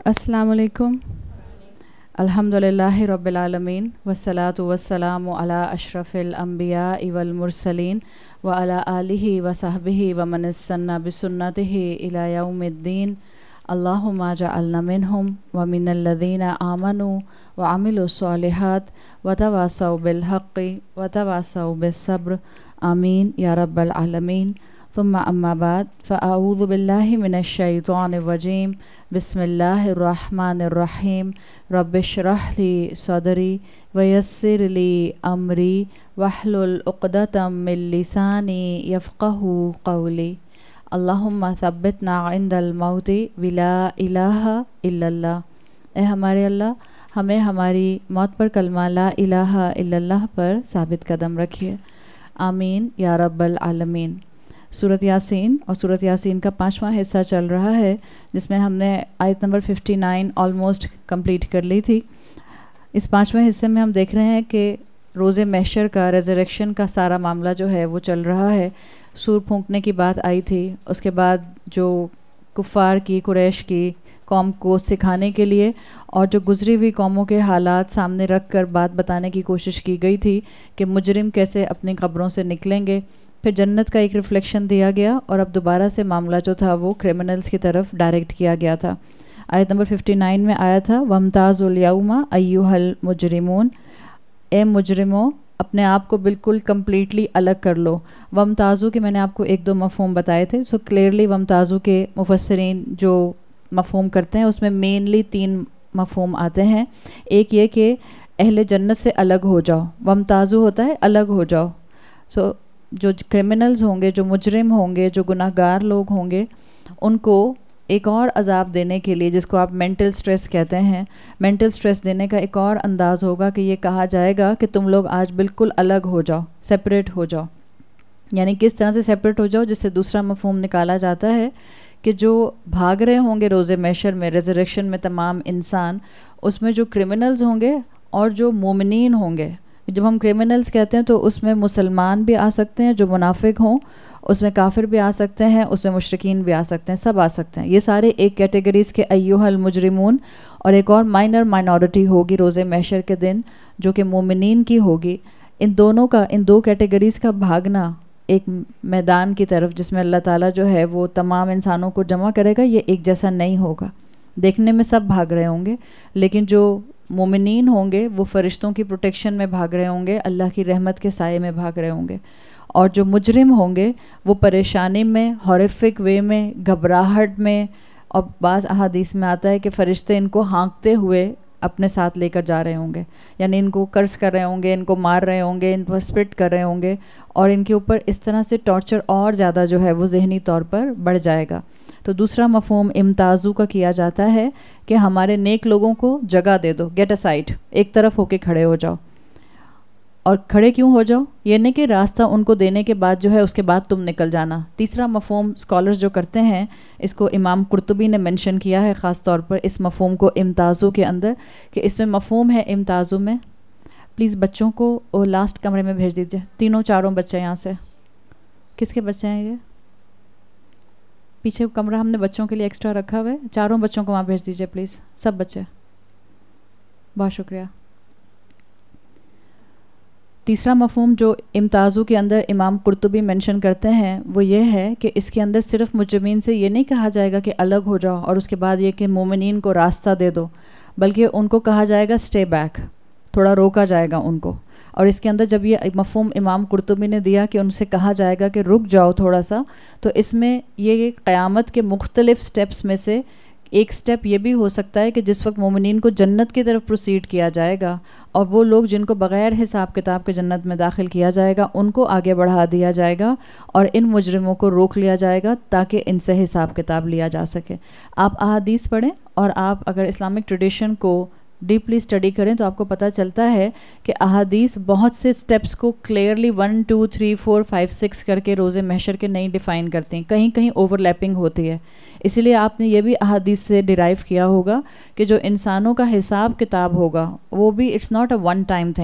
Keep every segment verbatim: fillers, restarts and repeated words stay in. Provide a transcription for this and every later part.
अस्सलामु अलैकुम। अल्हम्दुलिल्लाहि रब्बिल आलमीन वस्सलातु वस्सलामु अला अशरफिल अंबिया वल मुरसलीन व अला आलिहि व सहबिहि व मन इस्तन्ना बिसुन्नतिहि इला यौमिद्दीन। अल्लाहुम्मा जअलना मिनहुम व मिनल लज़ीना आमनू व अमिलुस सालिहात व तवासौ बिल हक़्क़ि व तवासौ बिस सब्र। आमीन या रब्बल आलमीन। थुम्मा अम्मा बाद फ़अऊज़ु बिल्लाहि मिनश शैतानिर रजीम। बिस्मिल्लाहिर रहमानिर रहीम। रब्बिश्रह ली सदरी व यस्सिर ली अमरी वहलुल उक़दतम मिन लिसानी यफ़क़हू क़ौली। अल्लाहुम्मा थब्बितना इंदल मौति विला इलाहा इल्लल्लाह। ए हमारे अल्लाह, हमें हमारी मौत पर कलमा ला इलाहा इल्लल्लाह पर साबित कदम रखिए। आमीन या रब्बल आलमीन। सूरत यासीन और सूरत यासीन का पाँचवा हिस्सा चल रहा है, जिसमें हमने आयत नंबर उनसठ ऑलमोस्ट कंप्लीट कर ली थी। इस पाँचवें हिस्से में हम देख रहे हैं कि रोज़े महशर का, रेजरेक्शन का सारा मामला जो है वो चल रहा है। सूर फूंकने की बात आई थी, उसके बाद जो कुफ़ार की, कुरैश की कौम को सिखाने के लिए और जो गुजरी हुई कौमों के हालात सामने रख कर बात बताने की कोशिश की गई थी कि मुजरिम कैसे अपनी कब्रों से निकलेंगे। फिर जन्नत का एक रिफ्लेक्शन दिया गया और अब दोबारा से मामला जो था वो क्रिमिनल्स की तरफ डायरेक्ट किया गया था। आयत नंबर उनसठ में आया था, वमताज़ुल यौमा अय्युहल मुजरिमून। ए मुजरिमों, अपने आप को बिल्कुल कम्प्लीटली अलग कर लो। वमताज़ु के मैंने आपको एक दो मफ़हूम बताए थे। सो क्लियरली वमताज़ु के मुफस्सिरीन जो मफ़हूम करते हैं उसमें मेनली तीन मफ़हूम आते हैं। एक ये कि अहले जन्नत से अलग हो जाओ। वमताज़ु होता है अलग हो जाओ। सो so, जो क्रिमिनल्स होंगे, जो मुजरिम होंगे, जो गुनाहगार लोग होंगे, उनको एक और अजाब देने के लिए, जिसको आप मेंटल स्ट्रेस कहते हैं, मेंटल स्ट्रेस देने का एक और अंदाज़ होगा कि ये कहा जाएगा कि तुम लोग आज बिल्कुल अलग हो जाओ, सेपरेट हो जाओ। यानी किस तरह से सेपरेट हो जाओ, जिससे दूसरा मफ़हूम निकाला जाता है कि जो भाग रहे होंगे रोज़े महशर में, रेजरेक्शन में तमाम इंसान, उसमें जो क्रिमिनल्स होंगे और जो मोमिनीन होंगे। जब हम क्रिमिनल्स कहते हैं तो उसमें मुसलमान भी आ सकते हैं जो मुनाफिक हों, उसमें काफिर भी आ सकते हैं, उसमें मुशरिकीन भी आ सकते हैं, सब आ सकते हैं। ये सारे एक कैटेगरीज़ के अय्युहल मुजरिमून। और एक और माइनर माइनॉरिटी होगी रोज़े महशर के दिन जो कि मोमिनीन की होगी। इन दोनों का, इन दो कैटेगरीज़ का भागना एक मैदान की तरफ जिसमें अल्लाह ताला जो है वो तमाम इंसानों को जमा करेगा, ये एक जैसा नहीं होगा। देखने में सब भाग रहे होंगे, लेकिन जो मोमिनीन होंगे वो फ़रिश्तों की प्रोटेक्शन में भाग रहे होंगे, अल्लाह की रहमत के साये में भाग रहे होंगे। और जो मुजरिम होंगे वो परेशानी में, हॉरिफिक वे में, घबराहट में। और बाज़ अहादीस में आता है कि फ़रिश्ते इनको हाँकते हुए अपने साथ लेकर जा रहे होंगे, यानी इनको कर्ज कर रहे होंगे, इनको मार रहे होंगे, इन पर स्पिट कर रहे होंगे और इनके ऊपर इस तरह से टॉर्चर और ज़्यादा जो है वो ज़हनी तौर पर बढ़ जाएगा। तो दूसरा मफ़हूम इम्ताज़ू का किया जाता है कि हमारे नेक लोगों को जगह दे दो, गेट असाइड, एक तरफ होके खड़े हो जाओ। और खड़े क्यों हो जाओ? ये नहीं कि रास्ता उनको देने के बाद जो है उसके बाद तुम निकल जाना। तीसरा मफ़हूम स्कॉलर्स जो करते हैं, इसको इमाम कुर्तुबी ने मेंशन किया है ख़ास तौर पर इस मफ़हूम को इम्ताज़ू के अंदर, कि इसमें मफ़हूम है इम्ताज़ू में। प्लीज़ बच्चों को लास्ट कमरे में भेज दीजिए, तीनों चारों बच्चे यहाँ से। किसके बच्चे हैं ये? पीछे कमरा हमने बच्चों के लिए एक्स्ट्रा रखा हुआ है, चारों बच्चों को वहाँ भेज दीजिए प्लीज़, सब बच्चे। बहुत शुक्रिया। तीसरा मफ़हूम जो इम्ताज़ू के अंदर इमाम कुर्तुबी मेंशन करते हैं वो ये है कि इसके अंदर सिर्फ मुजरिमीन से ये नहीं कहा जाएगा कि अलग हो जाओ और उसके बाद ये कि मोमिनीन को रास्ता दे दो, बल्कि उनको कहा जाएगा स्टे बैक, थोड़ा रोका जाएगा उनको। और इसके अंदर जब ये मफ़हूम इमाम कुर्तुबी ने दिया कि उनसे कहा जाएगा कि रुक जाओ थोड़ा सा, तो इसमें ये क़यामत के मुख्तलिफ़ स्टेप्स में से एक स्टेप ये भी हो सकता है कि जिस वक्त मोमिनीन को जन्नत की तरफ प्रोसीड किया जाएगा और वो लोग जिनको बग़ैर हिसाब किताब के जन्नत में दाखिल किया जाएगा उनको आगे बढ़ा दिया जाएगा और इन मुजरिमों को रोक लिया जाएगा ताकि इनसे हिसाब किताब लिया जा सके। आप अहादीस पढ़ें और आप अगर इस्लामिक ट्रेडिशन को डीपली स्टडी करें तो आपको पता चलता है कि अहादीस बहुत से स्टेप्स को clearly one two three four five six करके रोज़े महशर के नहीं डिफ़ाइन करती हैं, कहीं कहीं ओवरलैपिंग होती है। इसीलिए आपने ये भी अहादीस से डिराइव किया होगा कि जो इंसानों का हिसाब किताब होगा वो भी it's not a one time thing,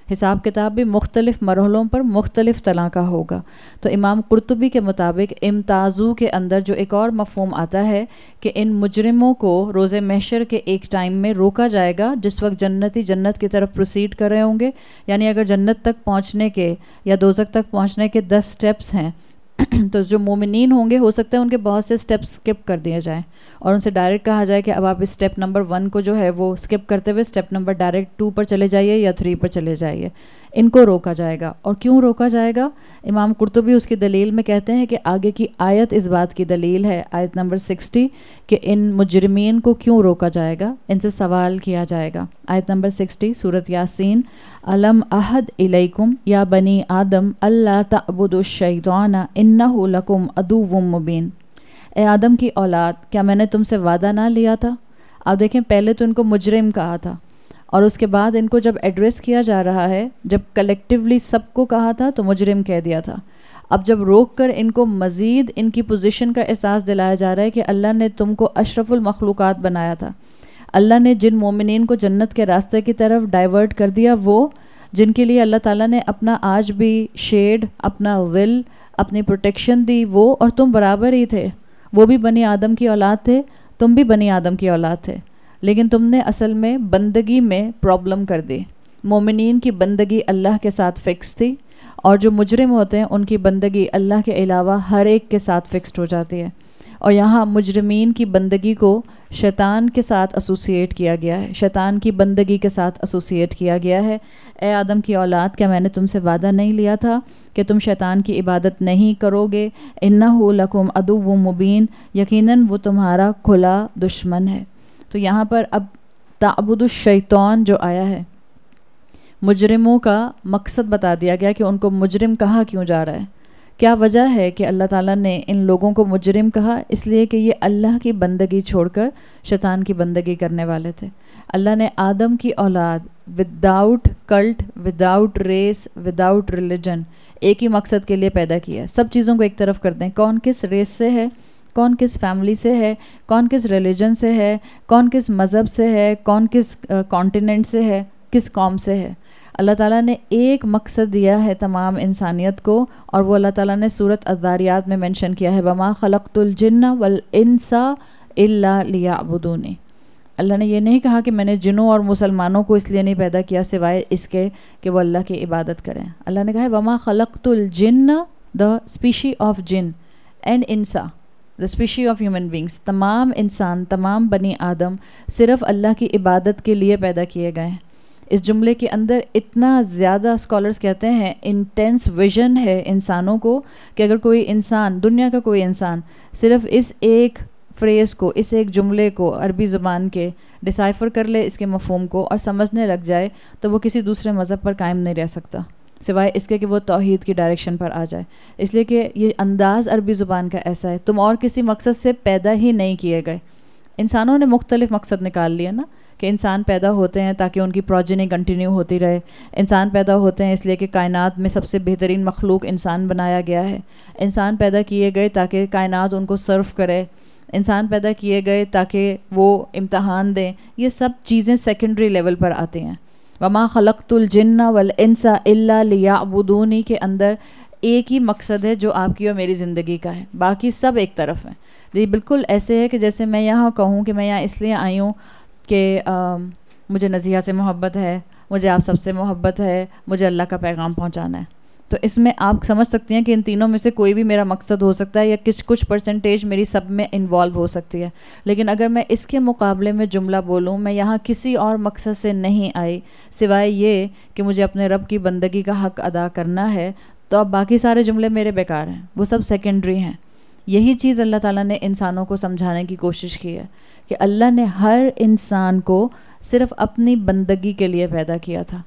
حساب کتاب بھی مختلف مرحلوں پر مختلف طرح کا ہوگا. تو امام قرطبی کے مطابق امتازو کے اندر جو ایک اور مفہوم آتا ہے کہ ان مجرموں کو روز محشر کے ایک ٹائم میں روکا جائے گا جس وقت جنتی جنت کی طرف پروسیڈ کر رہے ہوں گے. یعنی اگر جنت تک پہنچنے کے یا دوزخ تک پہنچنے کے دس سٹیپس ہیں تو جو مومنین ہوں گے ہو سکتا ہے ان کے بہت سے سٹیپس سکپ کر دیے جائیں اور ان سے ڈائریکٹ کہا جائے کہ اب آپ اس سٹیپ نمبر ون کو جو ہے وہ سکپ کرتے ہوئے سٹیپ نمبر ڈائریکٹ ٹو پر چلے جائیے یا تھری پر چلے جائیے. ان کو روکا جائے گا. اور کیوں روکا جائے گا؟ امام قرطبی اس کی دلیل میں کہتے ہیں کہ آگے کی آیت اس بات کی دلیل ہے، آیت نمبر سکسٹی، کہ ان مجرمین کو کیوں روکا جائے گا، ان سے سوال کیا جائے گا. آیت نمبر سکسٹی سورۃ یاسین، الم احد الیکم یا بنی آدم اللہ تعبدوا الشیطان انہ لکم عدو مبین. اے آدم کی اولاد، کیا میں نے تم سے وعدہ نہ لیا تھا؟ آپ دیکھیں پہلے تو ان کو مجرم کہا تھا اور اس کے بعد ان کو جب ایڈریس کیا جا رہا ہے، جب کلیکٹیولی سب کو کہا تھا تو مجرم کہہ دیا تھا. اب جب روک کر ان کو مزید ان کی پوزیشن کا احساس دلایا جا رہا ہے کہ اللہ نے تم کو اشرف المخلوقات بنایا تھا. اللہ نے جن مومنین کو جنت کے راستے کی طرف ڈائیورٹ کر دیا، وہ جن کے لیے اللہ تعالیٰ نے اپنا آج بھی شیڈ، اپنا ول، اپنی پروٹیکشن دی، وہ اور تم برابر ہی تھے. وہ بھی بنی آدم کی اولاد تھے، تم بھی بنی آدم کی اولاد تھے، لیکن تم نے اصل میں بندگی میں پرابلم کر دی. مومنین کی بندگی اللہ کے ساتھ فکس تھی اور جو مجرم ہوتے ہیں ان کی بندگی اللہ کے علاوہ ہر ایک کے ساتھ فکسڈ ہو جاتی ہے. اور یہاں مجرمین کی بندگی کو شیطان کے ساتھ ایسوسیٹ کیا گیا ہے، شیطان کی بندگی کے ساتھ ایسوسیٹ کیا گیا ہے. اے آدم کی اولاد، کیا میں نے تم سے وعدہ نہیں لیا تھا کہ تم شیطان کی عبادت نہیں کرو گے؟ انہ لکم عدو مبین، یقیناً وہ تمہارا کھلا دشمن ہے. تو یہاں پر اب تعبد الشیطان جو آیا ہے، مجرموں کا مقصد بتا دیا گیا کہ ان کو مجرم کہا کیوں جا رہا ہے. کیا وجہ ہے کہ اللہ تعالیٰ نے ان لوگوں کو مجرم کہا؟ اس لیے کہ یہ اللہ کی بندگی چھوڑ کر شیطان کی بندگی کرنے والے تھے. اللہ نے آدم کی اولاد without cult, without race, without religion ایک ہی مقصد کے لیے پیدا کیا ہے. سب چیزوں کو ایک طرف کر دیں، کون کس ریس سے ہے، کون کس فیملی سے ہے، کون کس ریلیجن سے ہے، کون کس مذہب سے ہے، کون کس کانٹیننٹ سے ہے، کس قوم سے ہے. اللہ تعالیٰ نے ایک مقصد دیا ہے تمام انسانیت کو، اور وہ اللہ تعالیٰ نے سورۃ الذاریات میں مینشن کیا ہے، وَمَا خَلَقْتُ الْجِنَّ وَالْإِنسَ إِلَّا لِيَعْبُدُونِ. اللہ نے یہ نہیں کہا کہ میں نے جنوں اور مسلمانوں کو اس لیے نہیں پیدا کیا سوائے اس کے کہ وہ اللہ کی عبادت کریں. اللہ نے کہا ہے وَمَا خَلَقْتُ الْجِنَّ، the species of jinn and insa، the species of human beings، تمام انسان، تمام بنی آدم صرف اللہ کی عبادت کے لیے پیدا کیے گئے ہیں. اس جملے کے اندر اتنا زیادہ اسکالرز کہتے ہیں انٹینس ویژن ہے انسانوں کو کہ اگر کوئی انسان، دنیا کا کوئی انسان صرف اس ایک فریز کو، اس ایک جملے کو عربی زبان کے ڈیسائفر کر لے، اس کے مفہوم کو، اور سمجھنے لگ جائے تو وہ کسی دوسرے مذہب پر قائم نہیں رہ سکتا سوائے اس کے کہ وہ توحید کی ڈائریکشن پر آ جائے. اس لیے کہ یہ انداز عربی زبان کا ایسا ہے، تم اور کسی مقصد سے پیدا ہی نہیں کیے گئے. انسانوں نے مختلف مقصد نکال لیا نا، کہ انسان پیدا ہوتے ہیں تاکہ ان کی پروجنی کنٹینیو ہوتی رہے، انسان پیدا ہوتے ہیں اس لیے کہ کائنات میں سب سے بہترین مخلوق انسان بنایا گیا ہے، انسان پیدا کیے گئے تاکہ کائنات ان کو سرو کرے، انسان پیدا کیے گئے تاکہ وہ امتحان دیں. یہ سب چیزیں سیکنڈری لیول پر آتی ہیں. وما خلقت الجن والانس الا لیعبدونی کے اندر ایک ہی مقصد ہے جو آپ کی اور میری زندگی کا ہے، باقی سب ایک طرف ہیں. یہ بالکل ایسے ہے کہ جیسے میں یہاں کہوں کہ میں یہاں اس لیے آئی ہوں کہ مجھے نزیحہ سے محبت ہے، مجھے آپ سب سے محبت ہے، مجھے اللہ کا پیغام پہنچانا ہے. تو اس میں آپ سمجھ سکتی ہیں کہ ان تینوں میں سے کوئی بھی میرا مقصد ہو سکتا ہے یا کچھ کچھ پرسنٹیج میری سب میں انوالو ہو سکتی ہے. لیکن اگر میں اس کے مقابلے میں جملہ بولوں، میں یہاں کسی اور مقصد سے نہیں آئی سوائے یہ کہ مجھے اپنے رب کی بندگی کا حق ادا کرنا ہے، تو اب باقی سارے جملے میرے بیکار ہیں، وہ سب سیکنڈری ہیں. یہی چیز اللہ تعالیٰ نے انسانوں کو سمجھانے کی کوشش کی ہے کہ اللہ نے ہر انسان کو صرف اپنی بندگی کے لیے پیدا کیا تھا.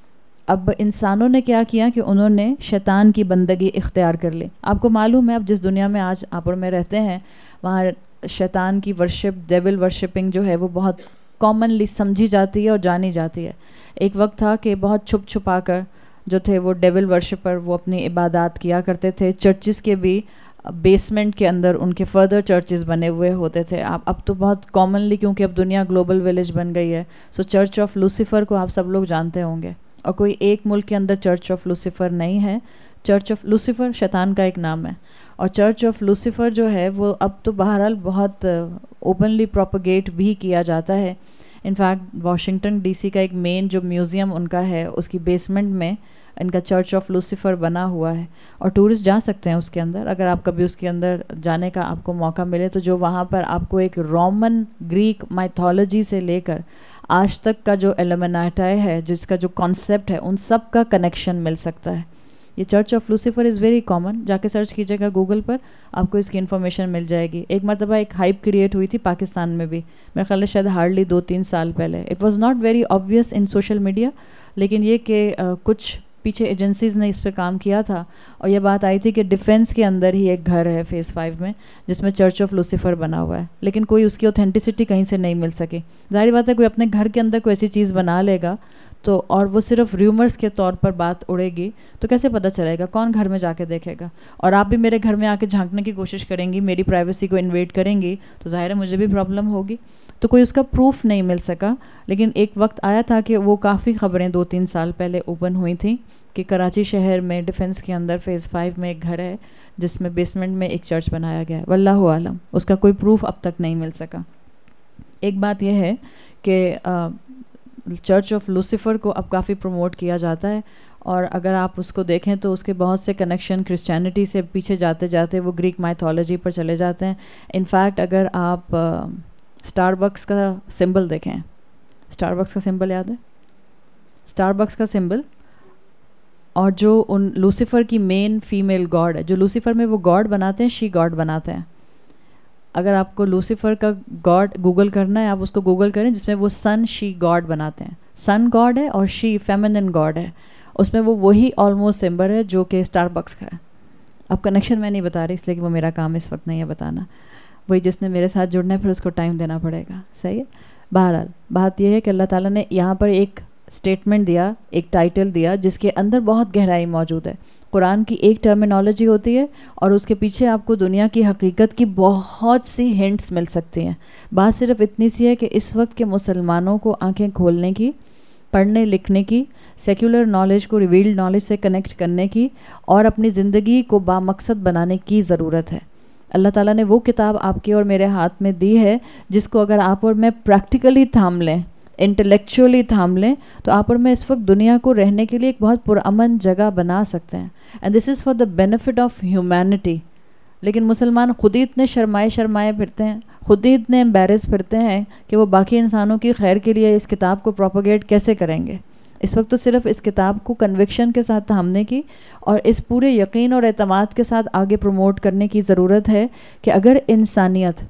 اب انسانوں نے کیا کیا کہ انہوں نے شیطان کی بندگی اختیار کر لی. آپ کو معلوم ہے اب جس دنیا میں آج آپ اور میں رہتے ہیں وہاں شیطان کی ورشپ، ڈیول ورشپنگ جو ہے وہ بہت کامنلی سمجھی جاتی ہے اور جانی جاتی ہے. ایک وقت تھا کہ بہت چھپ چھپا کر جو تھے وہ ڈیول ورشپر وہ اپنی عبادات کیا کرتے تھے. چرچز کے بھی بیسمنٹ کے اندر ان کے فردر چرچز بنے ہوئے ہوتے تھے. آپ اب تو بہت کامنلی، کیونکہ اب دنیا گلوبل ویلیج بن گئی ہے، سو چرچ آف لوسیفر کو آپ سب لوگ جانتے ہوں گے. اور کوئی ایک ملک کے اندر چرچ آف لوسیفر نہیں ہے. چرچ آف لوسیفر شیطان کا ایک نام ہے, اور چرچ آف لوسیفر جو ہے وہ اب تو بہرحال بہت اوپنلی پروپیگیٹ بھی کیا جاتا ہے. انفیکٹ واشنگٹن ڈی سی کا ایک مین جو میوزیم ان کا ہے اس کی بیسمنٹ میں ان کا چرچ آف لوسیفر بنا ہوا ہے, اور ٹورسٹ جا سکتے ہیں اس کے اندر. اگر آپ کبھی اس کے اندر جانے کا آپ کو موقع ملے تو جو وہاں پر آپ کو ایک رومن گریک مائتھولوجی سے لے کر آج تک کا جو ایلومیناٹائی ہے, جس کا جو کانسیپٹ ہے, ان سب کا کنیکشن مل سکتا ہے. یہ church of Lucifer is very common, جا کے سرچ کیجیے گا گوگل پر, آپ کو اس کی انفارمیشن مل جائے گی. ایک مرتبہ ایک ہائپ کریٹ ہوئی تھی پاکستان میں بھی, میرے خیال ہے شاید ہارڈلی دو تین سال پہلے. It was not very obvious in social media, لیکن یہ کہ کچھ پیچھے ایجنسیز نے اس پہ کام کیا تھا, اور یہ بات آئی تھی کہ ڈیفینس کے اندر ہی ایک گھر ہے فیز فائیو میں جس میں چرچ آف لوسیفر بنا ہوا ہے, لیکن کوئی اس کی اوتھینٹسٹی کہیں سے نہیں مل سکی. ظاہری بات ہے کوئی اپنے گھر کے اندر کوئی ایسی چیز بنا لے گا تو, اور وہ صرف ریومرز کے طور پر بات اڑے گی, تو کیسے پتہ چلے گا, کون گھر میں جا کے دیکھے گا. اور آپ بھی میرے گھر میں آ کے جھانکنے کی کوشش کریں گی, میری پرائیویسی کو انویڈ کریں گی, تو ظاہر ہے مجھے بھی پرابلم ہوگی. تو کوئی اس کا پروف نہیں مل سکا. لیکن ایک وقت آیا تھا کہ وہ کافی خبریں دو تین سال پہلے اوپن ہوئی تھیں کہ کراچی شہر میں ڈیفینس کے اندر فیز فائیو میں ایک گھر ہے جس میں بیسمنٹ میں ایک چرچ بنایا گیا ہے. واللہ عالم, اس کا کوئی پروف اب تک نہیں مل سکا. ایک بات یہ ہے کہ چرچ آف لوسیفر کو اب کافی پروموٹ کیا جاتا ہے, اور اگر آپ اس کو دیکھیں تو اس کے بہت سے کنیکشن کرسچینٹی سے پیچھے جاتے جاتے وہ گریک مائتھولوجی پر چلے جاتے ہیں. انفیکٹ اگر آپ اسٹار بکس کا سمبل دیکھیں, اسٹار بکس کا سمبل یاد ہے, اسٹار بکس کا سمبل, اور جو ان لوسیفر کی مین فیمیل گاڈ ہے, جو لوسیفر میں وہ گاڈ بناتے ہیں, شی گاڈ بناتے ہیں. اگر آپ کو لوسیفر کا گاڈ گوگل کرنا ہے, آپ اس کو گوگل کریں, جس میں وہ سن شی گاڈ بناتے ہیں. سن گاڈ ہے اور شی فیمنن گاڈ ہے, اس میں وہ وہی آلموسٹ سمبل ہے جو کہ اسٹار بکس کا ہے. اب کنیکشن میں نہیں بتا رہی اس لیے کہ وہ میرا کام اس وقت نہیں ہے بتانا, وہی جس نے میرے ساتھ جڑنا ہے پھر اس کو ٹائم دینا پڑے گا. صحیح ہے. بہرحال بات یہ ہے کہ اللہ تعالیٰ نے یہاں پر ایک اسٹیٹمنٹ دیا, ایک ٹائٹل دیا جس کے اندر بہت گہرائی موجود ہے. قرآن کی ایک ٹرمینالوجی ہوتی ہے اور اس کے پیچھے آپ کو دنیا کی حقیقت کی بہت سی ہنٹس مل سکتی ہیں. بات صرف اتنی سی ہے کہ اس وقت کے مسلمانوں کو آنکھیں کھولنے کی, پڑھنے لکھنے کی, سیکولر نالج کو ریویلڈ نالج سے کنیکٹ کرنے کی, اور اپنی زندگی کو بامقصد بنانے کی ضرورت ہے. اللہ تعالیٰ نے وہ کتاب آپ کے اور میرے ہاتھ میں دی ہے جس کو اگر آپ اور میں پریکٹیکلی تھام لیں, انٹلیکچولی تھام لیں, تو آپ اور میں اس وقت دنیا کو رہنے کے لیے ایک بہت پرامن جگہ بنا سکتے ہیں. And this is for the benefit of humanity. لیکن مسلمان خود ہی اتنے شرمائے شرمائے پھرتے ہیں, خود ہی اتنے امبیرس پھرتے ہیں کہ وہ باقی انسانوں کی خیر کے لیے اس کتاب کو پروپیگیٹ کیسے کریں گے. اس وقت تو صرف اس کتاب کو کنوکشن کے ساتھ تھامنے کی اور اس پورے یقین اور اعتماد کے ساتھ آگے پروموٹ کرنے کی ضرورت ہے کہ اگر انسانیت,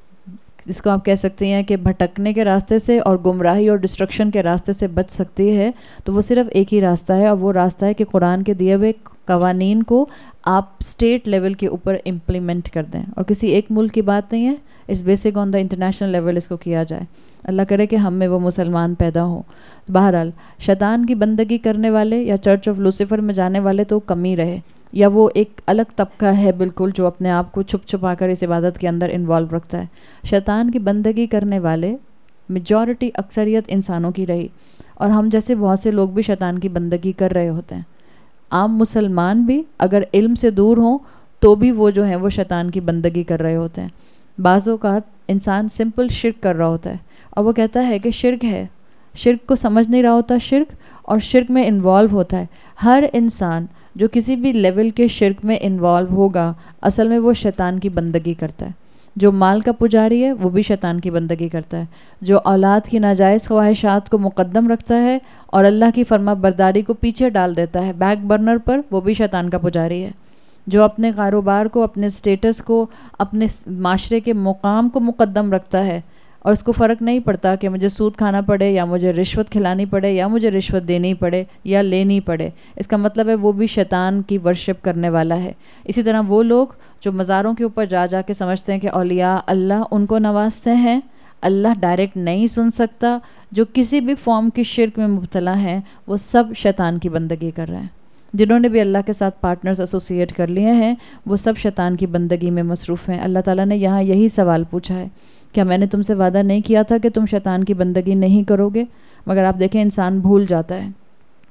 جس کو آپ کہہ سکتے ہیں کہ بھٹکنے کے راستے سے اور گمراہی اور ڈسٹرکشن کے راستے سے بچ سکتی ہے, تو وہ صرف ایک ہی راستہ ہے, اور وہ راستہ ہے کہ قرآن کے دیے ہوئے قوانین کو آپ اسٹیٹ لیول کے اوپر امپلیمنٹ کر دیں. اور کسی ایک ملک کی بات نہیں ہے, اس basic on the international level اس کو کیا جائے. اللہ کرے کہ ہم میں وہ مسلمان پیدا ہوں. بہرحال شیطان کی بندگی کرنے والے یا چرچ آف لوسیفر میں جانے والے تو کم ہی رہے, یا وہ ایک الگ طبقہ ہے بالکل جو اپنے آپ کو چھپ چھپا کر اس عبادت کے اندر انوالو رکھتا ہے. شیطان کی بندگی کرنے والے میجورٹی اکثریت انسانوں کی رہی, اور ہم جیسے بہت سے لوگ بھی شیطان کی بندگی کر رہے ہوتے ہیں. عام مسلمان بھی اگر علم سے دور ہوں تو بھی وہ جو ہیں وہ شیطان کی بندگی کر رہے ہوتے ہیں. بعض اوقات انسان سمپل شرک کر رہا ہوتا ہے اور وہ کہتا ہے کہ شرک ہے, شرک کو سمجھ نہیں رہا ہوتا شرک, اور شرک میں انوالو ہوتا ہے. ہر انسان جو کسی بھی لیول کے شرک میں انوالو ہوگا اصل میں وہ شیطان کی بندگی کرتا ہے. جو مال کا پجاری ہے وہ بھی شیطان کی بندگی کرتا ہے. جو اولاد کی ناجائز خواہشات کو مقدم رکھتا ہے اور اللہ کی فرما برداری کو پیچھے ڈال دیتا ہے بیک برنر پر, وہ بھی شیطان کا پجاری ہے. جو اپنے کاروبار کو, اپنے سٹیٹس کو, اپنے معاشرے کے مقام کو مقدم رکھتا ہے اور اس کو فرق نہیں پڑتا کہ مجھے سود کھانا پڑے یا مجھے رشوت کھلانی پڑے یا مجھے رشوت دینی پڑے یا لینی پڑے, اس کا مطلب ہے وہ بھی شیطان کی ورشپ کرنے والا ہے. اسی طرح وہ لوگ جو مزاروں کے اوپر جا جا کے سمجھتے ہیں کہ اولیاء اللہ ان کو نوازتے ہیں, اللہ ڈائریکٹ نہیں سن سکتا, جو کسی بھی فارم کی شرک میں مبتلا ہیں وہ سب شیطان کی بندگی کر رہے ہیں. جنہوں نے بھی اللہ کے ساتھ پارٹنرز ایسوسیٹ کر لیے ہیں وہ سب شیطان کی بندگی میں مصروف ہیں. اللہ تعالیٰ نے یہاں یہی سوال پوچھا ہے, کیا میں نے تم سے وعدہ نہیں کیا تھا کہ تم شیطان کی بندگی نہیں کرو گے؟ مگر آپ دیکھیں انسان بھول جاتا ہے,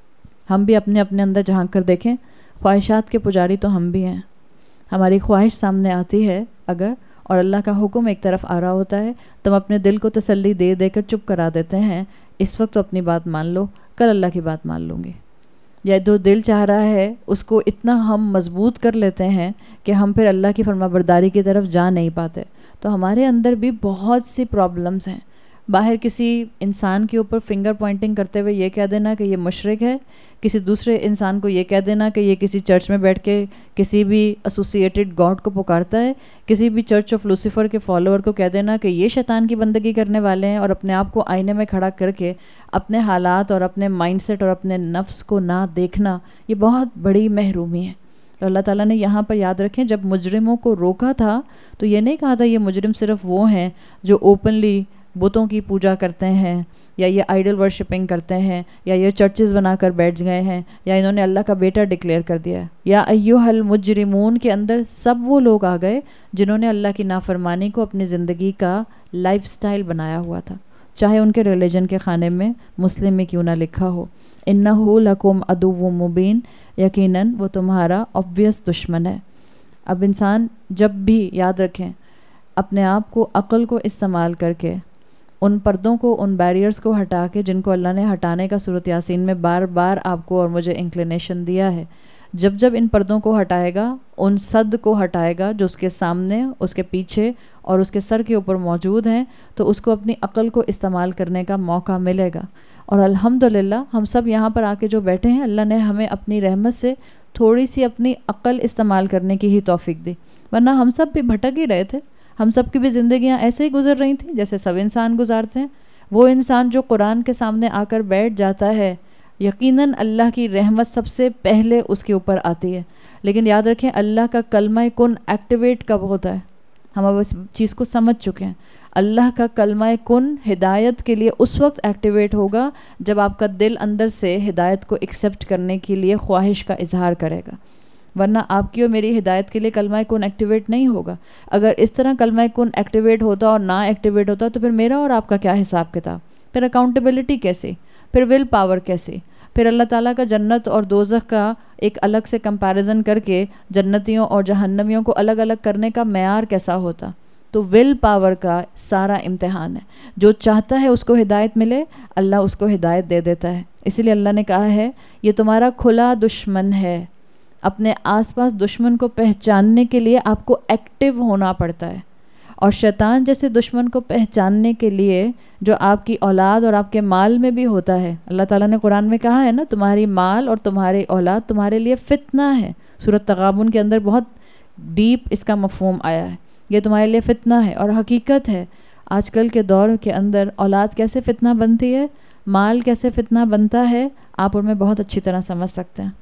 ہم بھی اپنے اپنے اندر جھانک کر دیکھیں، خواہشات کے پجاری تو ہم بھی ہیں. ہماری خواہش سامنے آتی ہے اگر، اور اللہ کا حکم ایک طرف آ رہا ہوتا ہے تو ہم اپنے دل کو تسلی دے دے کر چپ کرا دیتے ہیں، اس وقت تو اپنی بات مان لو، کل اللہ کی بات مان لوں گی. یا جو دل چاہ رہا ہے اس کو اتنا ہم مضبوط کر لیتے ہیں کہ ہم پھر اللہ کی فرما برداری کی طرف جا نہیں پاتے. تو ہمارے اندر بھی بہت سی پرابلمز ہیں. باہر کسی انسان کے اوپر فنگر پوائنٹنگ کرتے ہوئے یہ کہہ دینا کہ یہ مشرک ہے، کسی دوسرے انسان کو یہ کہہ دینا کہ یہ کسی چرچ میں بیٹھ کے کسی بھی ایسوسیٹڈ گاڈ کو پکارتا ہے، کسی بھی چرچ آف لوسیفر کے فالوور کو کہہ دینا کہ یہ شیطان کی بندگی کرنے والے ہیں، اور اپنے آپ کو آئینے میں کھڑا کر کے اپنے حالات اور اپنے مائنڈ سیٹ اور اپنے نفس کو نہ دیکھنا، یہ بہت بڑی محرومی ہے. تو اللہ تعالیٰ نے یہاں پر یاد رکھیں جب مجرموں کو روکا تھا تو یہ نہیں کہا تھا یہ مجرم صرف وہ ہیں جو اوپنلی بتوں کی پوجا کرتے ہیں، یا یہ آئیڈل ورشپنگ کرتے ہیں، یا یہ چرچز بنا کر بیٹھ گئے ہیں، یا انہوں نے اللہ کا بیٹا ڈکلیئر کر دیا ہے. یا ایھا المجرمون کے اندر سب وہ لوگ آ گئے جنہوں نے اللہ کی نافرمانی کو اپنی زندگی کا لائف سٹائل بنایا ہوا تھا، چاہے ان کے ریلیجن کے خانے میں مسلم میں کیوں نہ لکھا ہو. انہ لکم عدو مبین، یقیناً وہ تمہارا obvious دشمن ہے. اب انسان جب بھی یاد رکھیں اپنے آپ کو عقل کو استعمال کر کے ان پردوں کو، ان بیریئرز کو ہٹا کے جن کو اللہ نے ہٹانے کا سورۃ یاسین میں بار بار آپ کو اور مجھے انکلینیشن دیا ہے، جب جب ان پردوں کو ہٹائے گا، ان صد کو ہٹائے گا جو اس کے سامنے، اس کے پیچھے اور اس کے سر کے اوپر موجود ہیں، تو اس کو اپنی عقل کو استعمال کرنے کا موقع ملے گا. اور الحمدللہ ہم سب یہاں پر آ کے جو بیٹھے ہیں، اللہ نے ہمیں اپنی رحمت سے تھوڑی سی اپنی عقل استعمال کرنے کی ہی توفیق دی، ورنہ ہم سب بھی بھٹک ہی رہے تھے. ہم سب کی بھی زندگیاں ایسے ہی گزر رہی تھیں جیسے سب انسان گزارتے ہیں. وہ انسان جو قرآن کے سامنے آ کر بیٹھ جاتا ہے، یقیناً اللہ کی رحمت سب سے پہلے اس کے اوپر آتی ہے. لیکن یاد رکھیں اللہ کا کلمہ کن ایکٹیویٹ کب ہوتا ہے؟ ہم اب اس چیز کو سمجھ چکے ہیں. اللہ کا کلمہ کن ہدایت کے لیے اس وقت ایکٹیویٹ ہوگا جب آپ کا دل اندر سے ہدایت کو ایکسیپٹ کرنے کے لیے خواہش کا اظہار کرے گا، ورنہ آپ کی اور میری ہدایت کے لیے کلمہ کن ایکٹیویٹ نہیں ہوگا. اگر اس طرح کلمہ کن ایکٹیویٹ ہوتا اور نہ ایکٹیویٹ ہوتا تو پھر میرا اور آپ کا کیا حساب کتاب؟ پھر اکاؤنٹیبلٹی کیسے؟ پھر ول پاور کیسے؟ پھر اللہ تعالیٰ کا جنت اور دوزخ کا ایک الگ سے کمپیریزن کر کے جنتیوں اور جہنمیوں کو الگ الگ کرنے کا معیار کیسا ہوتا؟ تو ول پاور کا سارا امتحان ہے. جو چاہتا ہے اس کو ہدایت ملے، اللہ اس کو ہدایت دے دیتا ہے. اسی لیے اللہ نے کہا ہے یہ تمہارا کھلا دشمن ہے. اپنے آس پاس دشمن کو پہچاننے کے لیے آپ کو ایکٹیو ہونا پڑتا ہے، اور شیطان جیسے دشمن کو پہچاننے کے لیے جو آپ کی اولاد اور آپ کے مال میں بھی ہوتا ہے. اللہ تعالیٰ نے قرآن میں کہا ہے نا، تمہاری مال اور تمہاری اولاد تمہارے لیے فتنہ ہے. سورۃ تغابن کے اندر بہت ڈیپ اس کا مفہوم آیا ہے. یہ تمہارے لیے فتنہ ہے، اور حقیقت ہے آج کل کے دور کے اندر اولاد کیسے فتنہ بنتی ہے، مال کیسے فتنہ بنتا ہے، آپ ان میں بہت اچھی طرح سمجھ سکتے ہیں.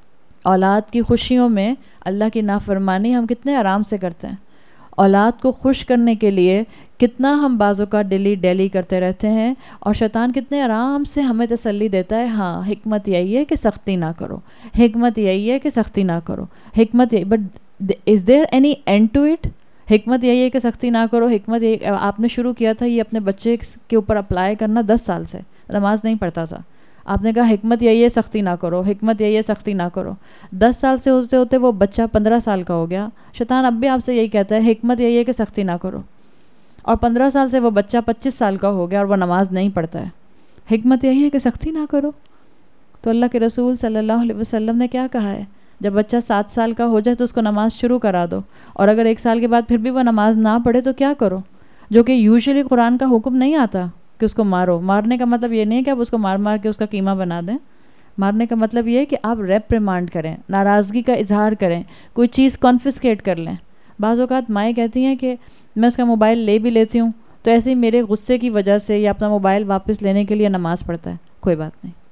اولاد کی خوشیوں میں اللہ کی نافرمانی ہم کتنے آرام سے کرتے ہیں. اولاد کو خوش کرنے کے لیے کتنا ہم بعض اوقات ڈیلی ڈیلی کرتے رہتے ہیں، اور شیطان کتنے آرام سے ہمیں تسلی دیتا ہے، ہاں حکمت یہی ہے کہ سختی نہ کرو، حکمت یہی ہے کہ سختی نہ کرو، حکمت یہی. But is there any end to it? حکمت یہی ہے کہ سختی نہ کرو، حکمت یہی. آپ نے شروع کیا تھا یہ اپنے بچے کے اوپر اپلائی کرنا دس سال سے، نماز نہیں پڑھتا تھا، آپ نے کہا حکمت یہی ہے سختی نہ کرو، حکمت یہی ہے سختی نہ کرو. دس سال سے ہوتے ہوتے وہ بچہ پندرہ سال کا ہو گیا. شیطان اب بھی آپ سے یہی کہتا ہے حکمت یہی ہے کہ سختی نہ کرو. اور پندرہ سال سے وہ بچہ پچیس سال کا ہو گیا اور وہ نماز نہیں پڑھتا ہے. حکمت یہی ہے کہ سختی نہ کرو. تو اللہ کے رسول صلی اللہ علیہ وسلم نے کیا کہا ہے؟ جب بچہ سات سال کا ہو جائے تو اس کو نماز شروع کرا دو، اور اگر ایک سال کے بعد پھر بھی وہ نماز نہ پڑھے تو کیا کرو؟ جو کہ یوزلی قرآن کا حکم نہیں آتا کہ اس کو مارو. مارنے کا مطلب یہ نہیں ہے کہ آپ اس کو مار مار کے اس کا قیمہ بنا دیں. مارنے کا مطلب یہ ہے کہ آپ ریپریمانڈ کریں، ناراضگی کا اظہار کریں، کوئی چیز کانفسکیٹ کر لیں. بعض اوقات مائیں کہتی ہیں کہ میں اس کا موبائل لے بھی لیتی ہوں تو ایسے ہی میرے غصے کی وجہ سے یا اپنا موبائل واپس لینے کے لیے نماز پڑھتا ہے. کوئی بات نہیں،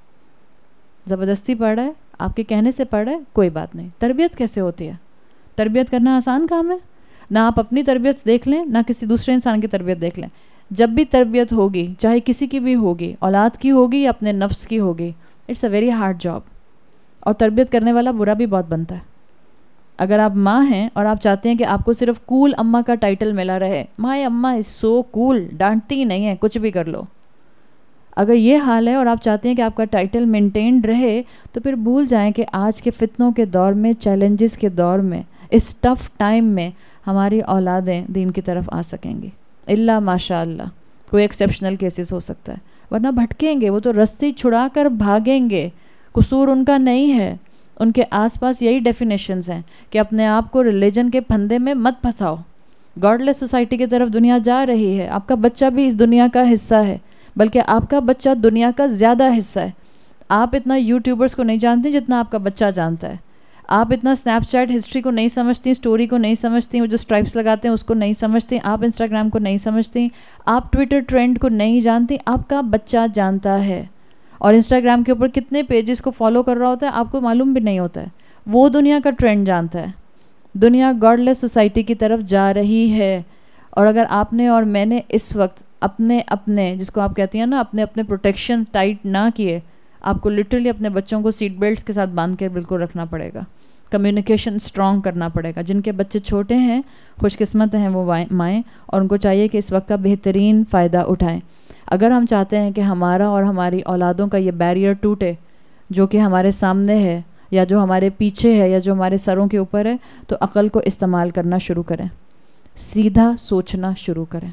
زبردستی پڑھ رہا ہے، آپ کے کہنے سے پڑھ رہا ہے، کوئی بات نہیں. تربیت کیسے ہوتی ہے؟ تربیت کرنا آسان کام ہے. نہ آپ اپنی تربیت دیکھ لیں نہ کسی دوسرے انسان کی تربیت دیکھ لیں. جب بھی تربیت ہوگی، چاہے کسی کی بھی ہوگی، اولاد کی ہوگی یا اپنے نفس کی ہوگی، it's a very hard job. اور تربیت کرنے والا برا بھی بہت بنتا ہے. اگر آپ ماں ہیں اور آپ چاہتے ہیں کہ آپ کو صرف کول اماں کا ٹائٹل ملا رہے، ماں اماں از سو کول، ڈانٹتی ہی نہیں ہے، کچھ بھی کر لو. اگر یہ حال ہے اور آپ چاہتے ہیں کہ آپ کا ٹائٹل مینٹینڈ رہے تو پھر بھول جائیں کہ آج کے فتنوں کے دور میں، چیلنجز کے دور میں، اس ٹف ٹائم میں ہماری اولادیں دین کی طرف آ سکیں گی، الا ماشاء اللہ، کوئی ایکسیپشنل کیسز ہو سکتا ہے، ورنہ بھٹکیں گے، وہ تو رسی چھڑا کر بھاگیں گے. قصور ان کا نہیں ہے، ان کے آس پاس یہی ڈیفینیشنز ہیں کہ اپنے آپ کو ریلیجن کے پھندے میں مت پھنساؤ. گاڈ لیس سوسائٹی کی طرف دنیا جا رہی ہے. آپ کا بچہ بھی اس دنیا کا حصہ ہے، بلکہ آپ کا بچہ دنیا کا زیادہ حصہ ہے. آپ اتنا یوٹیوبرز کو نہیں جانتے جتنا آپ کا بچہ جانتا ہے. آپ اتنا اسنیپ چیٹ ہسٹری کو نہیں سمجھتی، اسٹوری کو نہیں سمجھتی، وہ جو اسٹرائپس لگاتے ہیں اس کو نہیں سمجھتی، آپ انسٹاگرام کو نہیں سمجھتی، آپ ٹویٹر ٹرینڈ کو نہیں جانتی، آپ کا بچہ جانتا ہے. اور انسٹاگرام کے اوپر کتنے پیجز کو فالو کر رہا ہوتا ہے آپ کو معلوم بھی نہیں ہوتا ہے. وہ دنیا کا ٹرینڈ جانتا ہے. دنیا گاڈ لیس سوسائٹی کی طرف جا رہی ہے. اور اگر آپ نے اور میں نے اس وقت اپنے اپنے جس کو آپ کہتی ہیں نا اپنے اپنے پروٹیکشن ٹائٹ نہ کیے، آپ کو لٹرلی اپنے بچوں کو سیٹ بیلٹس کے ساتھ باندھ کے بالکل رکھنا پڑے گا. کمیونیکیشن اسٹرانگ کرنا پڑے گا. جن کے بچے چھوٹے ہیں خوش قسمت ہیں وہ مائیں، اور ان کو چاہیے کہ اس وقت کا بہترین فائدہ اٹھائیں. اگر ہم چاہتے ہیں کہ ہمارا اور ہماری اولادوں کا یہ بیریئر ٹوٹے جو کہ ہمارے سامنے ہے یا جو ہمارے پیچھے ہے یا جو ہمارے سروں کے اوپر ہے، تو عقل کو استعمال کرنا شروع کریں، سیدھا سوچنا شروع کریں.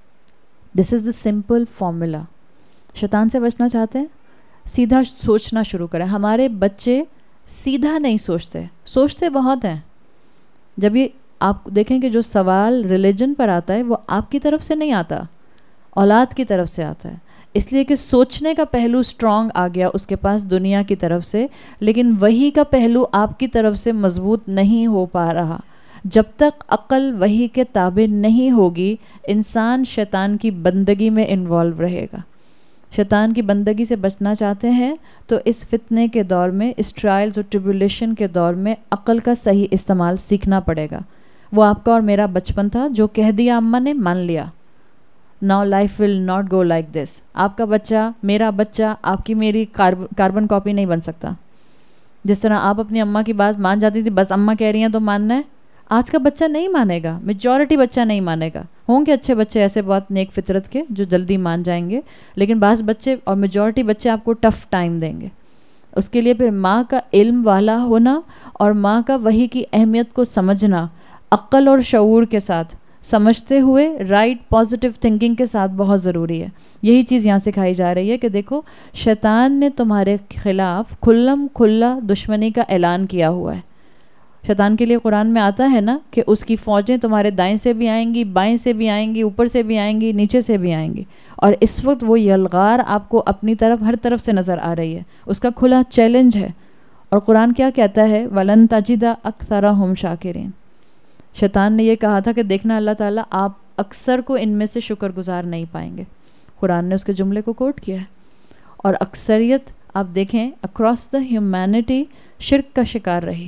This is the simple formula. شیطان سے بچنا چاہتے ہیں، سیدھا سوچنا شروع کریں. ہمارے بچے سیدھا نہیں سوچتے، سوچتے بہت ہیں. جب یہ آپ دیکھیں کہ جو سوال ریلیجن پر آتا ہے وہ آپ کی طرف سے نہیں آتا، اولاد کی طرف سے آتا ہے، اس لیے کہ سوچنے کا پہلو اسٹرانگ آ گیا اس کے پاس دنیا کی طرف سے، لیکن وحی کا پہلو آپ کی طرف سے مضبوط نہیں ہو پا رہا. جب تک عقل وحی کے تابع نہیں ہوگی، انسان شیطان کی بندگی میں انوالو رہے گا. شیطان کی بندگی سے بچنا چاہتے ہیں تو اس فتنے کے دور میں، اس ٹرائلز اور ٹریبولیشن کے دور میں عقل کا صحیح استعمال سیکھنا پڑے گا. وہ آپ کا اور میرا بچپن تھا جو کہہ دیا اماں نے مان لیا. Now life will not go like this. آپ کا بچہ، میرا بچہ، آپ کی میری کاربن کاپی نہیں بن سکتا. جس طرح آپ اپنی اماں کی بات مان جاتی تھی، بس اماں کہہ رہی ہیں تو ماننا ہے، آج کا بچہ نہیں مانے گا. میجورٹی بچہ نہیں مانے گا. ہوں گے اچھے بچے ایسے بہت نیک فطرت کے جو جلدی مان جائیں گے، لیکن بعض بچے اور میجورٹی بچے آپ کو ٹف ٹائم دیں گے. اس کے لیے پھر ماں کا علم والا ہونا اور ماں کا وحی کی اہمیت کو سمجھنا عقل اور شعور کے ساتھ سمجھتے ہوئے رائٹ پازیٹیو تھنکنگ کے ساتھ بہت ضروری ہے. یہی چیز یہاں سکھائی جا رہی ہے کہ دیکھو شیطان نے تمہارے خلاف کھلم کھلا دشمنی کا اعلان کیا ہوا ہے. شیطان کے لیے قرآن میں آتا ہے نا کہ اس کی فوجیں تمہارے دائیں سے بھی آئیں گی، بائیں سے بھی آئیں گی، اوپر سے بھی آئیں گی، نیچے سے بھی آئیں گی. اور اس وقت وہ یلغار آپ کو اپنی طرف ہر طرف سے نظر آ رہی ہے. اس کا کھلا چیلنج ہے. اور قرآن کیا کہتا ہے؟ وَلَن تَجِدَ أَكْثَرَهُمْ شَاكِرِينَ. شیطان نے یہ کہا تھا کہ دیکھنا اللہ تعالیٰ آپ اکثر کو ان میں سے شکر گزار نہیں پائیں گے. قرآن نے اس کے جملے کو کوٹ کیا ہے. اور اکثریت آپ دیکھیں اکراس دا ہیومینٹی شرک کا شکار رہی.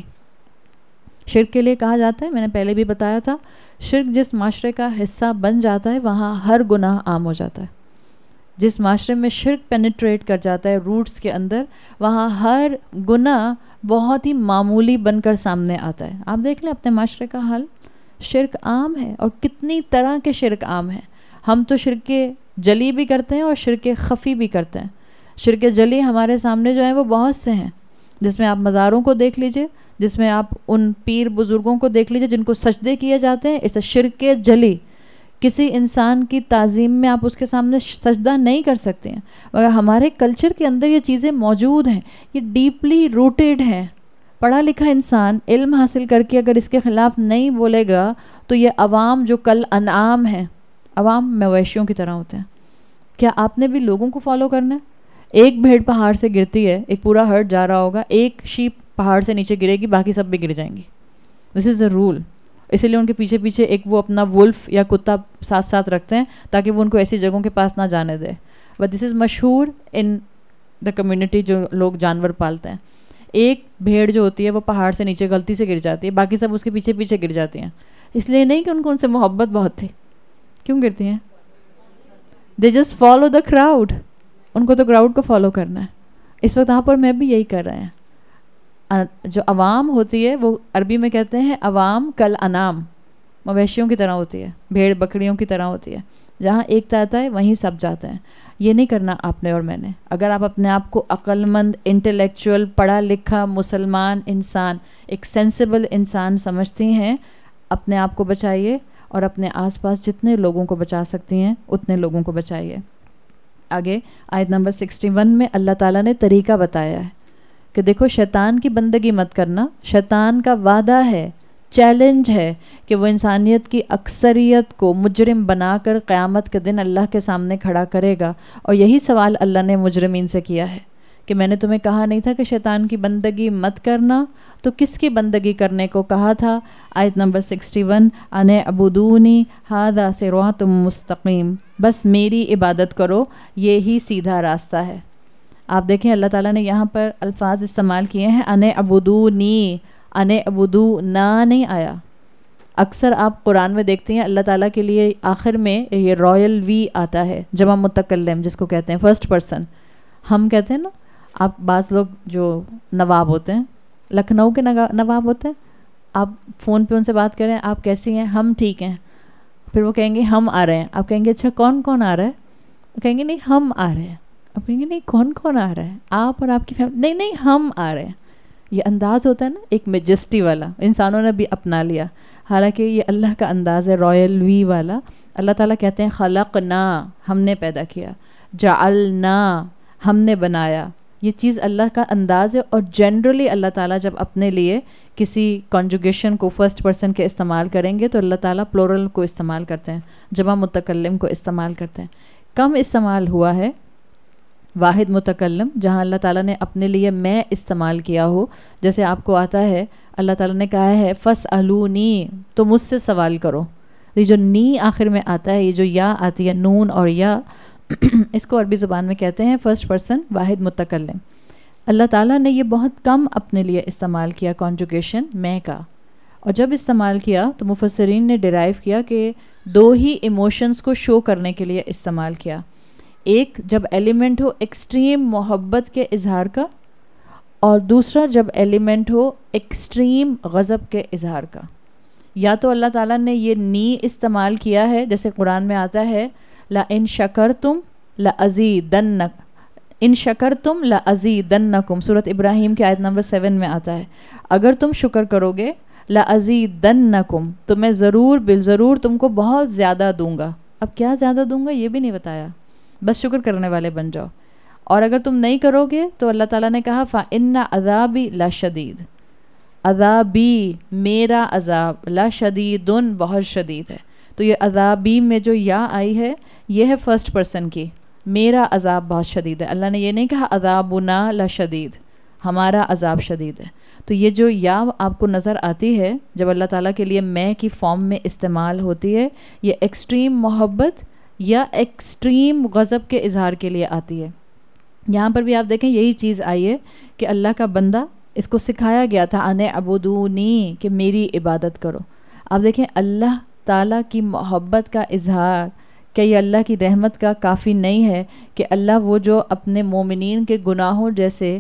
شرک کے لیے کہا جاتا ہے، میں نے پہلے بھی بتایا تھا، شرک جس معاشرے کا حصہ بن جاتا ہے وہاں ہر گناہ عام ہو جاتا ہے. جس معاشرے میں شرک پینیٹریٹ کر جاتا ہے روٹس کے اندر، وہاں ہر گناہ بہت ہی معمولی بن کر سامنے آتا ہے. آپ دیکھ لیں اپنے معاشرے کا حال، شرک عام ہے اور کتنی طرح کے شرک عام ہیں. ہم تو شرک جلی بھی کرتے ہیں اور شرک خفی بھی کرتے ہیں. شرک جلی ہمارے سامنے جو ہیں وہ بہت سے ہیں، جس میں آپ مزاروں کو دیکھ لیجئے، جس میں آپ ان پیر بزرگوں کو دیکھ لیجئے جن کو سجدے کیے جاتے ہیں. اسے شرک جلی. کسی انسان کی تعظیم میں آپ اس کے سامنے سجدہ نہیں کر سکتے ہیں، مگر ہمارے کلچر کے اندر یہ چیزیں موجود ہیں، یہ ڈیپلی روٹیڈ ہیں. پڑھا لکھا انسان علم حاصل کر کے اگر اس کے خلاف نہیں بولے گا تو یہ عوام جو کل انعام ہیں، عوام مویشیوں کی طرح ہوتے ہیں. کیا آپ نے بھی لوگوں کو فالو کرنا ہے؟ ایک بھیڑ پہاڑ سے گرتی ہے، ایک پورا ہرڈ جا رہا ہوگا، ایک شیپ پہاڑ سے نیچے گرے گی، باقی سب بھی گر جائیں گی. This is a rule. اسی لیے ان کے پیچھے پیچھے ایک وہ اپنا وولف یا کتا ساتھ ساتھ رکھتے ہیں تاکہ وہ ان کو ایسی جگہوں کے پاس نہ جانے دے. بٹ دس از مشہور ان دا کمیونٹی جو لوگ جانور پالتے ہیں. ایک بھیڑ جو ہوتی ہے وہ پہاڑ سے نیچے غلطی سے گر جاتی ہے، باقی سب اس کے پیچھے پیچھے گر جاتی ہیں. اس لیے نہیں کہ ان کو ان سے محبت بہت تھی. کیوں گرتی ہیں؟ They just follow the crowd. ان کو تو کراؤڈ کو فالو کرنا ہے. اس وقت آپ اور میں بھی یہی کر رہے ہیں. جو عوام ہوتی ہے وہ عربی میں کہتے ہیں عوام کل انام، مویشیوں کی طرح ہوتی ہے، بھیڑ بکریوں کی طرح ہوتی ہے. جہاں ایکتا آتا ہے وہیں سب جاتے ہیں. یہ نہیں کرنا آپ نے اور میں نے. اگر آپ اپنے آپ کو عقل مند, انٹلیکچوئل, پڑھا لکھا مسلمان انسان, ایک سینسیبل انسان سمجھتی ہیں, اپنے آپ کو بچائیے اور اپنے آس پاس جتنے لوگوں کو بچا سکتی ہیں اتنے لوگوں کو بچائیے. آگے آیت نمبر سکسٹی ون میں اللہ تعالیٰ نے طریقہ بتایا ہے کہ دیکھو شیطان کی بندگی مت کرنا. شیطان کا وعدہ ہے, چیلنج ہے کہ وہ انسانیت کی اکثریت کو مجرم بنا کر قیامت کے دن اللہ کے سامنے کھڑا کرے گا. اور یہی سوال اللہ نے مجرمین سے کیا ہے کہ میں نے تمہیں کہا نہیں تھا کہ شیطان کی بندگی مت کرنا, تو کس کی بندگی کرنے کو کہا تھا؟ آیت نمبر سکسٹی ون, ان اعبدونی ھذا صراط مستقیم, بس میری عبادت کرو, یہی سیدھا راستہ ہے. آپ دیکھیں اللہ تعالیٰ نے یہاں پر الفاظ استعمال کیے ہیں, ان اعبدونی, ان اعبدونا نہیں آیا. اکثر آپ قرآن میں دیکھتے ہیں اللہ تعالیٰ کے لیے آخر میں یہ رائل وی آتا ہے, جمع متکلم جس کو کہتے ہیں, فرسٹ پرسن. ہم کہتے ہیں نا, آپ بعض لوگ جو نواب ہوتے ہیں, لکھنؤ کے نواب ہوتے ہیں, آپ فون پہ ان سے بات کریں, آپ کیسی ہیں؟ ہم ٹھیک ہیں. پھر وہ کہیں گے ہم آ رہے ہیں. آپ کہیں گے اچھا کون کون آ رہا ہے؟ وہ کہیں گے نہیں ہم آ رہے ہیں. آپ کہیں گے نہیں کون کون آ رہا ہے؟ آپ اور آپ کی فیملی. نہیں نہیں ہم آ رہے ہیں. یہ انداز ہوتا ہے نا ایک میجسٹی والا, انسانوں نے بھی اپنا لیا, حالانکہ یہ اللہ کا انداز ہے رائل وی والا. اللہ تعالیٰ کہتے ہیں خلقنا, ہم نے پیدا کیا, جعلنا, ہم نے بنایا. یہ چیز اللہ کا انداز ہے. اور جنرلی اللہ تعالیٰ جب اپنے لیے کسی کنجوگیشن کو فرسٹ پرسن کے استعمال کریں گے تو اللہ تعالیٰ پلورل کو استعمال کرتے ہیں, جمع متکلم کو استعمال کرتے ہیں. کم استعمال ہوا ہے واحد متکلم, جہاں اللہ تعالیٰ نے اپنے لیے میں استعمال کیا ہو. جیسے آپ کو آتا ہے اللہ تعالیٰ نے کہا ہے فَاسْأَلُونِی, تو مجھ سے سوال کرو. یہ جو نی آخر میں آتا ہے, یہ جو یا آتی ہے نون اور یا, اس کو عربی زبان میں کہتے ہیں فرسٹ پرسن واحد متکلم. اللہ تعالیٰ نے یہ بہت کم اپنے لیے استعمال کیا کانجوگیشن میں کا, اور جب استعمال کیا تو مفسرین نے ڈیرائیو کیا کہ دو ہی ایموشنز کو شو کرنے کے لیے استعمال کیا. ایک جب ایلیمنٹ ہو ایکسٹریم محبت کے اظہار کا, اور دوسرا جب ایلیمنٹ ہو ایکسٹریم غضب کے اظہار کا. یا تو اللہ تعالیٰ نے یہ نی استعمال کیا ہے, جیسے قرآن میں آتا ہے لَإِن شَكَرْتُمْ لَأَزِيدَنَّكُمْ, ان شکرتم لَأَزِيدَنَّكُمْ, سورۃ ابراہیم کے آیت نمبر سیون میں آتا ہے, اگر تم شکر کرو گے لَأَزِيدَنَّكُمْ, تو میں ضرور بالضرور تم کو بہت زیادہ دوں گا. اب کیا زیادہ دوں گا یہ بھی نہیں بتایا, بس شکر کرنے والے بن جاؤ. اور اگر تم نہیں کرو گے تو اللہ تعالیٰ نے کہا فَإِنَّ عَذَابِي لَشَدِيدٌ, عذابی میرا عذاب, لَشَدِيدٌ بہت شدید ہے. تو یہ عذابی میں جو یا آئی ہے یہ ہے فرسٹ پرسن کی, میرا عذاب بہت شدید ہے. اللہ نے یہ نہیں کہا عذابنا لشدید, ہمارا عذاب شدید ہے. تو یہ جو یا آپ کو نظر آتی ہے جب اللہ تعالیٰ کے لیے میں کی فارم میں استعمال ہوتی ہے, یہ ایکسٹریم محبت یا ایکسٹریم غضب کے اظہار کے لیے آتی ہے. یہاں پر بھی آپ دیکھیں یہی چیز آئی ہے کہ اللہ کا بندہ, اس کو سکھایا گیا تھا ان اعبدونی, کہ میری عبادت کرو. آپ دیکھیں اللہ تعالیٰ کی محبت کا اظہار, کہ یہ اللہ کی رحمت کا کافی نہیں ہے کہ اللہ وہ جو اپنے مومنین کے گناہوں جیسے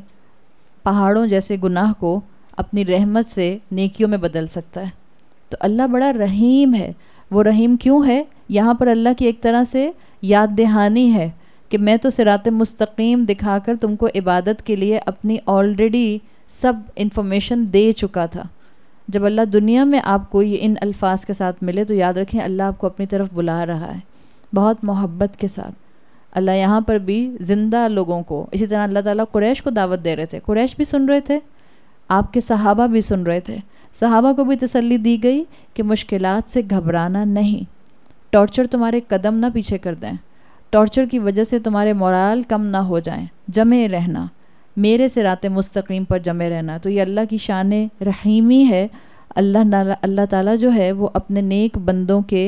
پہاڑوں جیسے گناہ کو اپنی رحمت سے نیکیوں میں بدل سکتا ہے. تو اللہ بڑا رحیم ہے. وہ رحیم کیوں ہے؟ یہاں پر اللہ کی ایک طرح سے یاد دہانی ہے کہ میں تو صراط مستقیم دکھا کر تم کو عبادت کے لیے اپنی آلریڈی سب انفارمیشن دے چکا تھا. جب اللہ دنیا میں آپ کو یہ ان الفاظ کے ساتھ ملے تو یاد رکھیں اللہ آپ کو اپنی طرف بلا رہا ہے بہت محبت کے ساتھ. اللہ یہاں پر بھی زندہ لوگوں کو, اسی طرح اللہ تعالیٰ قریش کو دعوت دے رہے تھے, قریش بھی سن رہے تھے, آپ کے صحابہ بھی سن رہے تھے. صحابہ کو بھی تسلی دی گئی کہ مشکلات سے گھبرانا نہیں, ٹارچر تمہارے قدم نہ پیچھے کر دیں, ٹارچر کی وجہ سے تمہارے مورال کم نہ ہو جائیں, جمے رہنا, میرے صراط مستقیم پر جمے رہنا. تو یہ اللہ کی شان رحیمی ہے. اللہ اللہ تعالیٰ جو ہے وہ اپنے نیک بندوں کے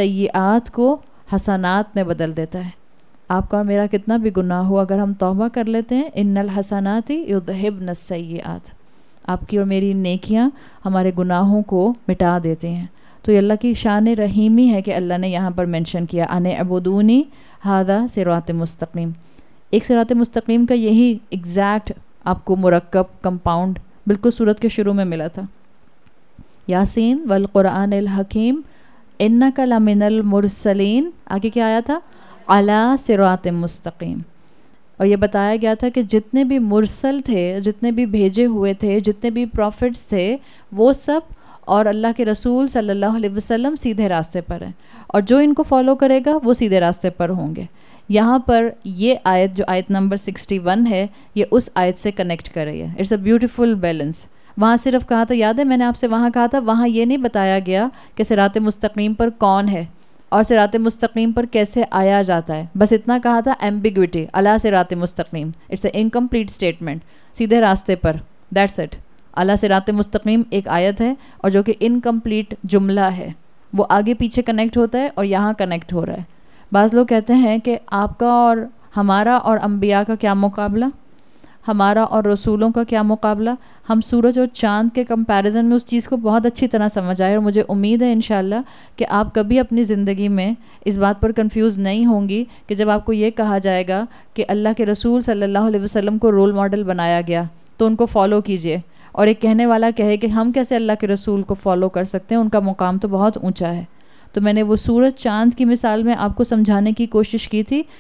سیئات کو حسنات میں بدل دیتا ہے. آپ کا اور میرا کتنا بھی گناہ ہو اگر ہم توبہ کر لیتے ہیں, ان الحسنات یذہبن السیئات, آپ کی اور میری نیکیاں ہمارے گناہوں کو مٹا دیتے ہیں. تو یہ اللہ کی شان رحیمی ہے کہ اللہ نے یہاں پر مینشن کیا ان اعبدونی ھذا صراط مستقیم. ایک صراط مستقیم کا یہی ایگزیکٹ آپ کو مرکب کمپاؤنڈ بالکل سورت کے شروع میں ملا تھا, یاسین والقرآن الحکیم انک لمن المرسلین، آگے کیا آیا تھا؟ علی صراط مستقیم. اور یہ بتایا گیا تھا کہ جتنے بھی مرسل تھے، جتنے بھی بھیجے ہوئے تھے، جتنے بھی پروفٹس تھے، وہ سب اور اللہ کے رسول صلی اللہ علیہ وسلم سیدھے راستے پر ہیں، اور جو ان کو فالو کرے گا وہ سیدھے راستے پر ہوں گے. یہاں پر یہ آیت جو آیت نمبر سکسٹی ون ہے، یہ اس آیت سے کنیکٹ کر رہی ہے. It's a beautiful balance. وہاں صرف کہا تھا، یاد ہے میں نے آپ سے وہاں کہا تھا، وہاں یہ نہیں بتایا گیا کہ صراط مستقیم پر کون ہے اور صراط مستقیم پر کیسے آیا جاتا ہے، بس اتنا کہا تھا ایمبیگوٹی، اللہ صراط مستقیم. اٹس اے انکمپلیٹ اسٹیٹمنٹ، سیدھے راستے پر، دیٹس اٹ. اللہ صراط مستقیم ایک آیت ہے اور جو کہ انکمپلیٹ جملہ ہے، وہ آگے پیچھے کنیکٹ ہوتا ہے اور یہاں کنیکٹ ہو رہا ہے. بعض لوگ کہتے ہیں کہ آپ کا اور ہمارا اور انبیاء کا کیا مقابلہ، ہمارا اور رسولوں کا کیا مقابلہ. ہم سورج اور چاند کے کمپیریزن میں اس چیز کو بہت اچھی طرح سمجھ آئے، اور مجھے امید ہے انشاءاللہ کہ آپ کبھی اپنی زندگی میں اس بات پر کنفیوز نہیں ہوں گی کہ جب آپ کو یہ کہا جائے گا کہ اللہ کے رسول صلی اللہ علیہ وسلم کو رول ماڈل بنایا گیا تو ان کو فالو کیجئے، اور ایک کہنے والا کہے کہ ہم کیسے اللہ کے رسول کو فالو کر سکتے ہیں، ان کا مقام تو بہت اونچا ہے. تو میں نے وہ سورج چاند کی مثال میں آپ کو سمجھانے کی کوشش کی تھی